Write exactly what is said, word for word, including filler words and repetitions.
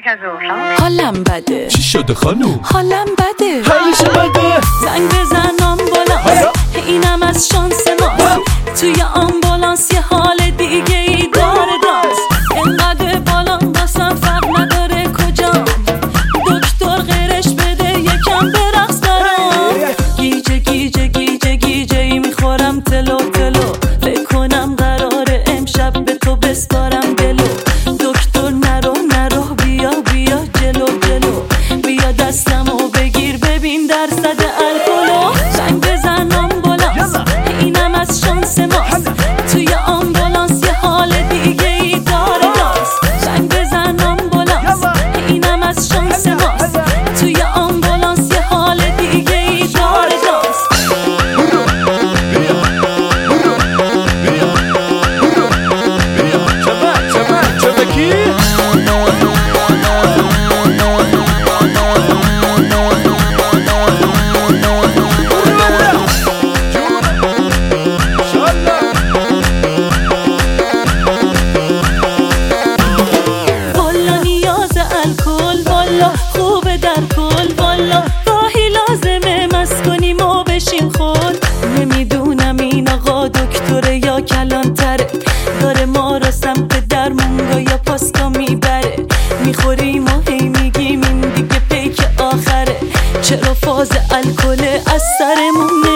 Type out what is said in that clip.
مرکز روشن. حالم بده. چی شده خانوم؟ حالم بده. همیشه بده. زنگ بزن آمبولانس، اینم از شانس ماست. توی آمبولانس یه حال دیگه ای داره دانس. اینقدر بالام دستم فرق نداره کجام، دکتر غیرش بده یکم برقص برام. گیجه گیجه گیجه گیجه ای میخورم تلو تلو، فکر کنم قراره امشب به تو بسپارم دلو. دکتر نرو نرو بیا بیا جلو جلو، بیا دستمو بگیر ببین درصد الکلو. زنگ بزن آمبولانس، اینم از شانس ماست. توی آمبولانس یه حال دیگه ای داره دانس. زنگ بزن آمبولانس، اینم از شانس ماست. توی آمبولانس یه حال دیگه ای داره دانس. خوبه در کل والا، گاهی لازمه مست کنیم و بشیم خود. نمیدونم این آقا دکتره یا کلانتره، داره ما را سمت درمونگا یا پاسکا میبره. میخوریم و هی میگیم این دیگه پیک آخره، چرا فاز الکل از سرمون